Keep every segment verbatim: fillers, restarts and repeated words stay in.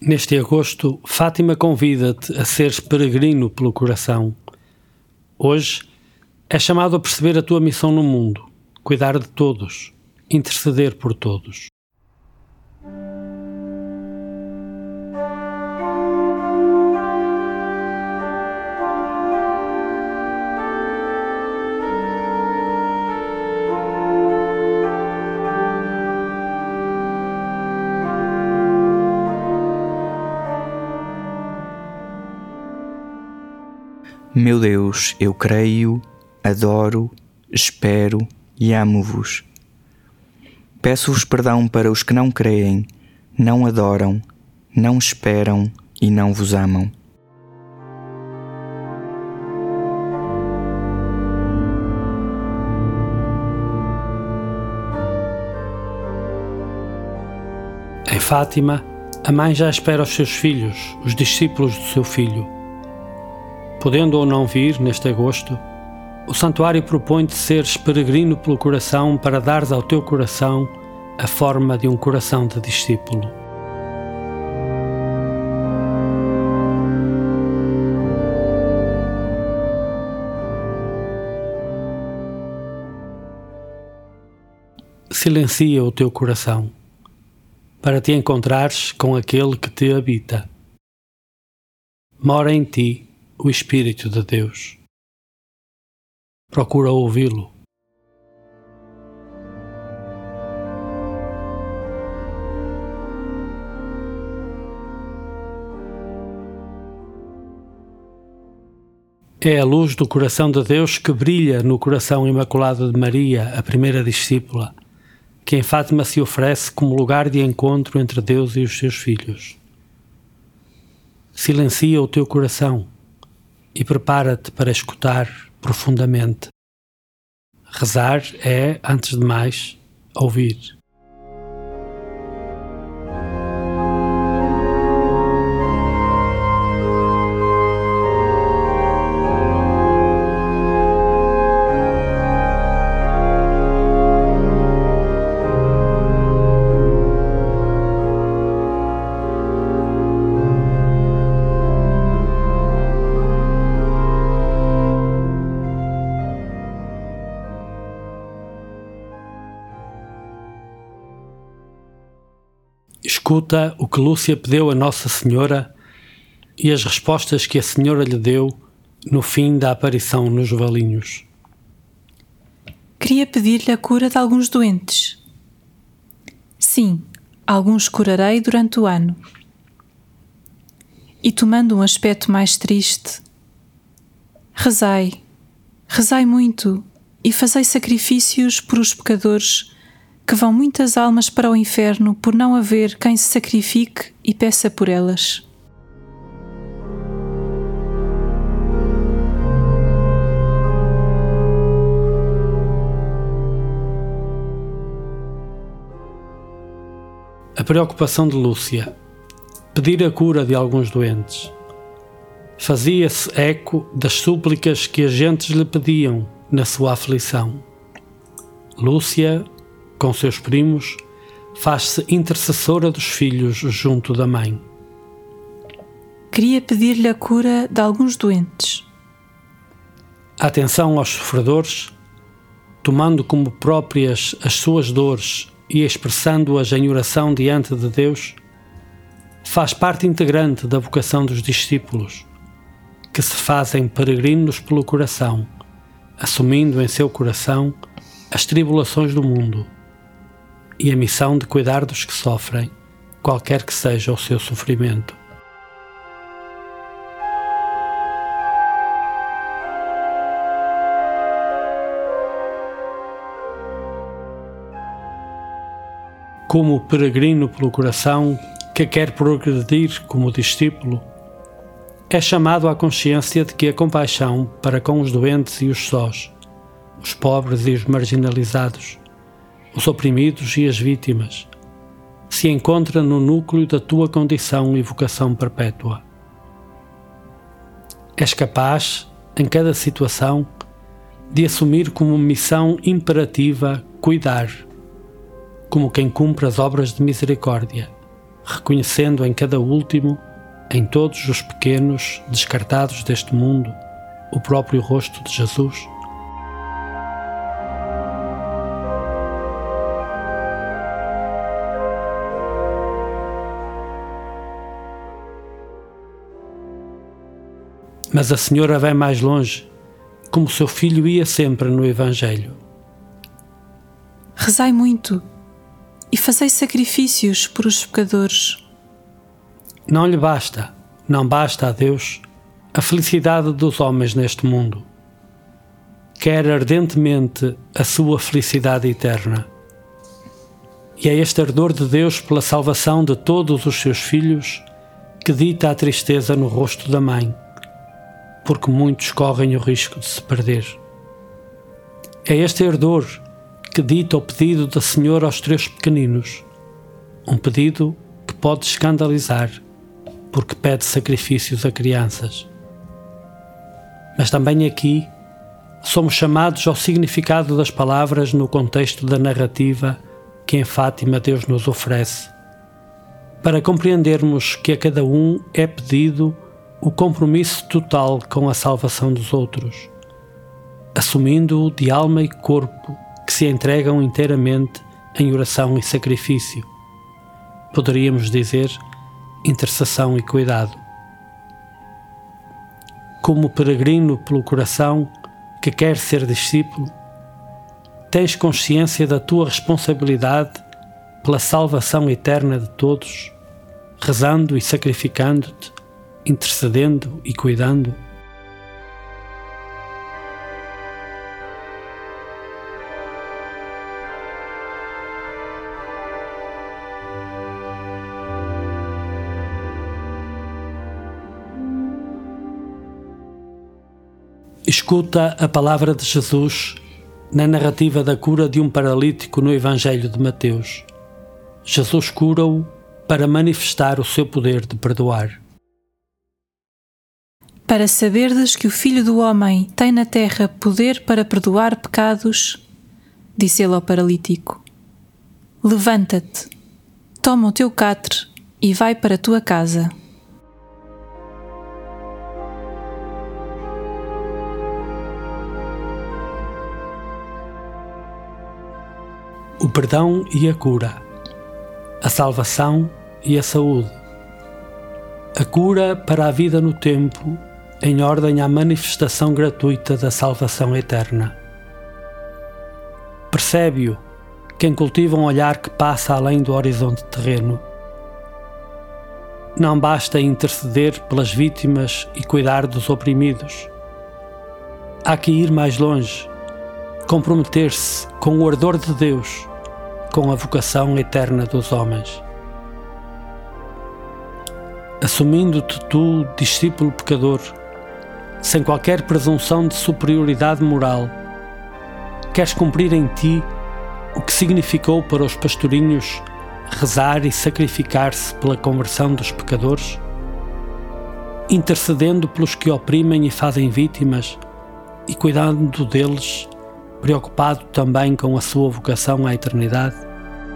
Neste agosto, Fátima convida-te a seres peregrino pelo coração. Hoje, és chamado a perceber a tua missão no mundo, cuidar de todos, interceder por todos. Meu Deus, eu creio, adoro, espero e amo-vos. Peço-vos perdão para os que não creem, não adoram, não esperam e não vos amam. Em Fátima, a mãe já espera os seus filhos, os discípulos do seu filho. Podendo ou não vir neste agosto, o santuário propõe-te seres peregrino pelo coração para dares ao teu coração a forma de um coração de discípulo. Silencia o teu coração para te encontrares com aquele que te habita. Mora em ti o Espírito de Deus. Procura ouvi-lo. É a luz do coração de Deus que brilha no coração imaculado de Maria, a primeira discípula, que em Fátima se oferece como lugar de encontro entre Deus e os seus filhos. Silencia o teu coração e prepara-te para escutar profundamente. Rezar é, antes de mais, ouvir. Escuta o que Lúcia pediu a Nossa Senhora e as respostas que a Senhora lhe deu no fim da aparição nos Valinhos. Queria pedir-lhe a cura de alguns doentes. Sim, alguns curarei durante o ano. E tomando um aspecto mais triste, rezai, rezai muito e fazei sacrifícios por os pecadores, que vão muitas almas para o inferno por não haver quem se sacrifique e peça por elas. A preocupação de Lúcia, pedir a cura de alguns doentes, fazia-se eco das súplicas que as gentes lhe pediam na sua aflição. Lúcia, com seus primos, faz-se intercessora dos filhos junto da mãe. Queria pedir-lhe a cura de alguns doentes. A atenção aos sofredores, tomando como próprias as suas dores e expressando-as em oração diante de Deus, faz parte integrante da vocação dos discípulos, que se fazem peregrinos pelo coração, assumindo em seu coração as tribulações do mundo e a missão de cuidar dos que sofrem, qualquer que seja o seu sofrimento. Como peregrino pelo coração que quer progredir como discípulo, é chamado à consciência de que a compaixão para com os doentes e os sós, os pobres e os marginalizados, os oprimidos e as vítimas, se encontra no núcleo da tua condição e vocação perpétua. És capaz, em cada situação, de assumir como missão imperativa cuidar, como quem cumpre as obras de misericórdia, reconhecendo em cada último, em todos os pequenos descartados deste mundo, o próprio rosto de Jesus? Mas a Senhora vai mais longe, como seu filho ia sempre no Evangelho. Rezai muito e fazei sacrifícios por os pecadores. Não lhe basta, não basta a Deus a felicidade dos homens neste mundo. Quer ardentemente a sua felicidade eterna. E é este ardor de Deus pela salvação de todos os seus filhos que dita a tristeza no rosto da mãe, porque muitos correm o risco de se perder. É este ardor que dita o pedido da Senhora aos três pequeninos, um pedido que pode escandalizar, porque pede sacrifícios a crianças. Mas também aqui somos chamados ao significado das palavras no contexto da narrativa que em Fátima Deus nos oferece, para compreendermos que a cada um é pedido o compromisso total com a salvação dos outros, assumindo-o de alma e corpo, que se entregam inteiramente em oração e sacrifício. Poderíamos dizer, intercessão e cuidado. Como peregrino pelo coração que quer ser discípulo, tens consciência da tua responsabilidade pela salvação eterna de todos, rezando e sacrificando-te, intercedendo e cuidando? Escuta a palavra de Jesus na narrativa da cura de um paralítico no Evangelho de Mateus. Jesus cura-o para manifestar o seu poder de perdoar. Para saberdes que o Filho do Homem tem na terra poder para perdoar pecados, disse ele ao paralítico, levanta-te, toma o teu catre e vai para a tua casa. O perdão e a cura, a salvação e a saúde, a cura para a vida no tempo, em ordem à manifestação gratuita da salvação eterna. Percebe-o quem cultiva um olhar que passa além do horizonte terreno. Não basta interceder pelas vítimas e cuidar dos oprimidos. Há que ir mais longe, comprometer-se com o ardor de Deus, com a vocação eterna dos homens. Assumindo-te tu, discípulo pecador, sem qualquer presunção de superioridade moral, queres cumprir em ti o que significou para os pastorinhos rezar e sacrificar-se pela conversão dos pecadores? Intercedendo pelos que oprimem e fazem vítimas e cuidando deles, preocupado também com a sua vocação à eternidade?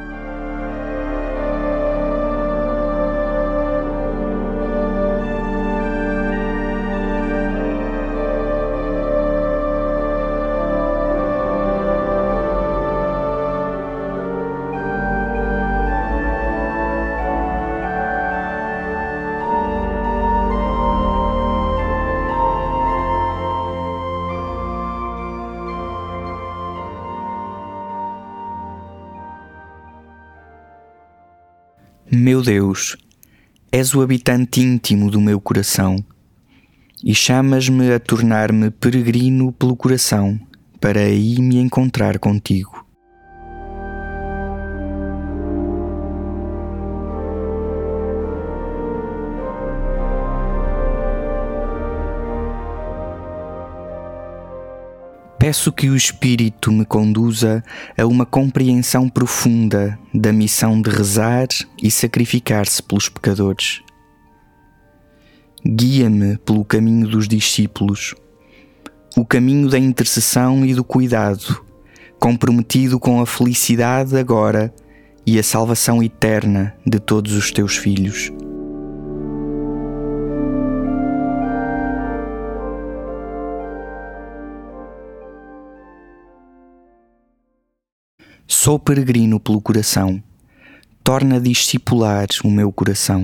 Meu Deus, és o habitante íntimo do meu coração e chamas-me a tornar-me peregrino pelo coração para aí me encontrar contigo. Peço que o Espírito me conduza a uma compreensão profunda da missão de rezar e sacrificar-se pelos pecadores. Guia-me pelo caminho dos discípulos, o caminho da intercessão e do cuidado, comprometido com a felicidade agora e a salvação eterna de todos os teus filhos. Sou peregrino pelo coração, torna discipular o meu coração.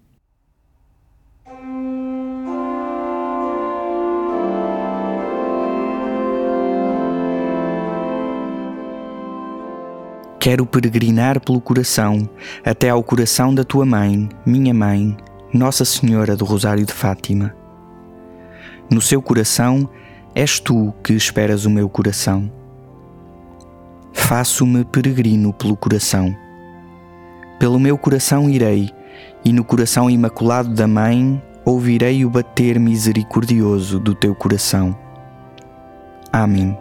Quero peregrinar pelo coração, até ao coração da tua mãe, minha mãe, Nossa Senhora do Rosário de Fátima. No seu coração és tu que esperas o meu coração. Faço-me peregrino pelo coração. Pelo meu coração irei, e no coração imaculado da Mãe ouvirei o bater misericordioso do teu coração. Amém.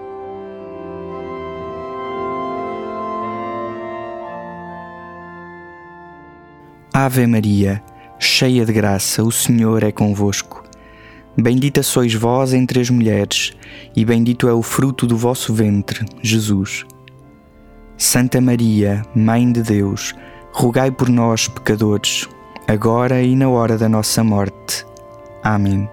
Ave Maria, cheia de graça, o Senhor é convosco. Bendita sois vós entre as mulheres, e bendito é o fruto do vosso ventre, Jesus. Santa Maria, Mãe de Deus, rogai por nós, pecadores, agora e na hora da nossa morte. Amém.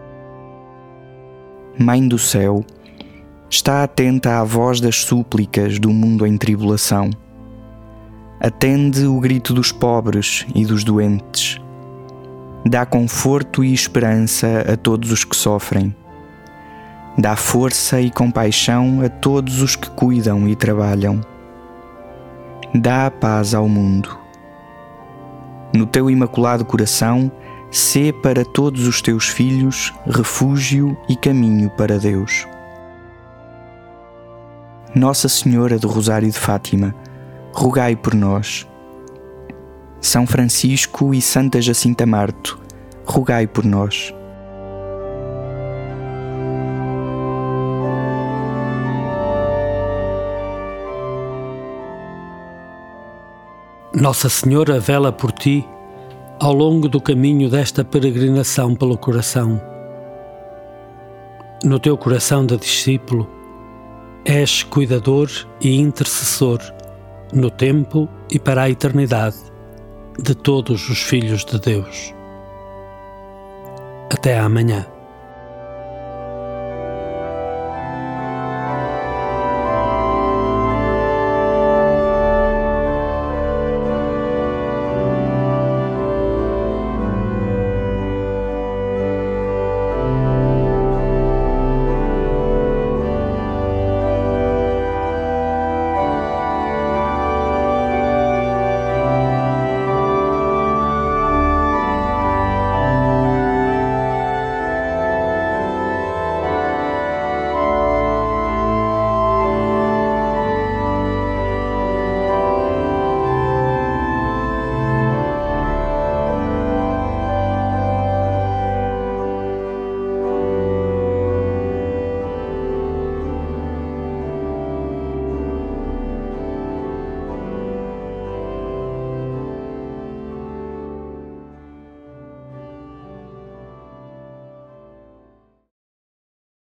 Mãe do céu, está atenta à voz das súplicas do mundo em tribulação. Atende o grito dos pobres e dos doentes. Dá conforto e esperança a todos os que sofrem. Dá força e compaixão a todos os que cuidam e trabalham. Dá a paz ao mundo. No teu imaculado coração, sê para todos os teus filhos refúgio e caminho para Deus. Nossa Senhora do Rosário de Fátima, rogai por nós. São Francisco e Santa Jacinta Marto, rogai por nós. Nossa Senhora vela por ti ao longo do caminho desta peregrinação pelo coração. No teu coração de discípulo, és cuidador e intercessor no tempo e para a eternidade de todos os filhos de Deus. Até amanhã.